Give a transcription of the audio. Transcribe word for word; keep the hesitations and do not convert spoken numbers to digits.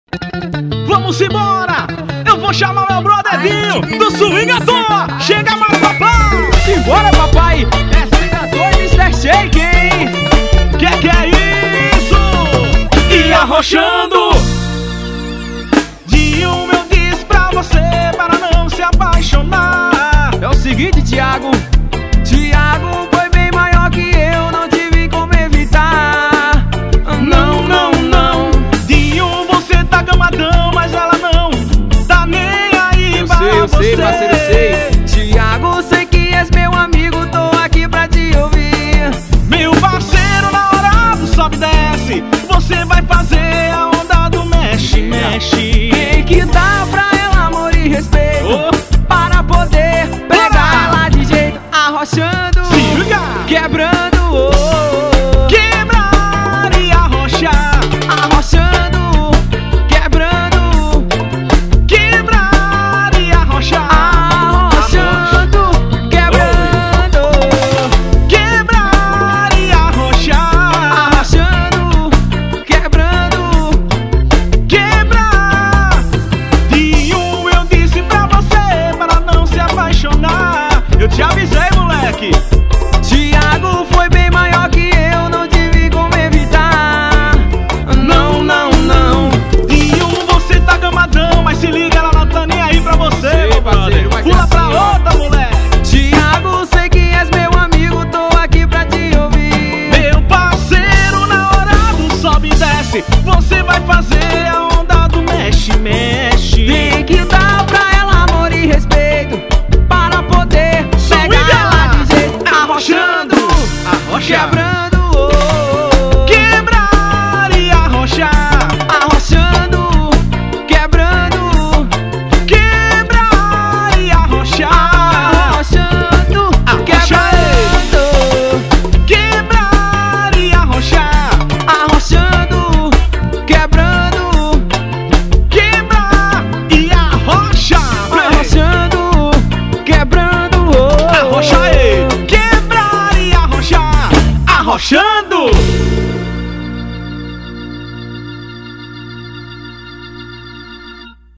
Vamos embora! Eu vou chamar meu brother Dinho do Swing à Toa! Chega mais, papai! Simbora, papai! É Swing à Toa e mister Shake, hein? Que que é isso? E arrochando! Dinho, eu disse pra você para não se apaixonar. É o seguinte, Thiago. Thiago foi bem maior que eu, não tive como evitar. Não, não, não. Dinho, você tá gamadão, mas ela não tá nem aí eu pra sei, eu você. sei, parceiro, eu sei. Thiago, sei que és meu amigo, tô aqui pra te ouvir. Meu parceiro, na hora do sobe e desce, você vai fazer a onda do mexe, mexe. Tem que dar pra ela amor e respeito, Oh. para poder pegar ela de jeito. Arrochando, Siga. quebrando, oh. Quebrar e arrochar. Arrochando, quebrando, Quebrar e arrochar. arrochando, quebrando, Quebrar e arrochar. arrochando, quebrando. Quebrar. Dinho, eu disse pra você para não se apaixonar. Eu te avisei, moleque. Thiago foi bem maior que eu, não tive como evitar. Não, não, não. Dinho, você tá gamadão, mas se liga, ela não tá nem aí pra você, Sei, meu brother. parceiro, mas é Pula pra assim, ó. outra, moleque. Thiago, sei que és meu amigo, tô aqui pra te ouvir. Meu parceiro, na hora do sobe e desce, você vai fazer a onda do mexe, mexe. Tem que dar pra ela amor e respeito, para poder pegar ela de jeito. Arrochando, Arrochar. quebrando, oh. Quebrar e arrochar. Arrochando, quebrando, Quebrar e arrochar. arrochando, Arrocha, quebrando, Quebrar e arrochar. arrochando, quebrando, Quebrar e arrochar. arrochando, quebrando, oh. Arrocha aí. Quebrar e arrochar. Arrochando.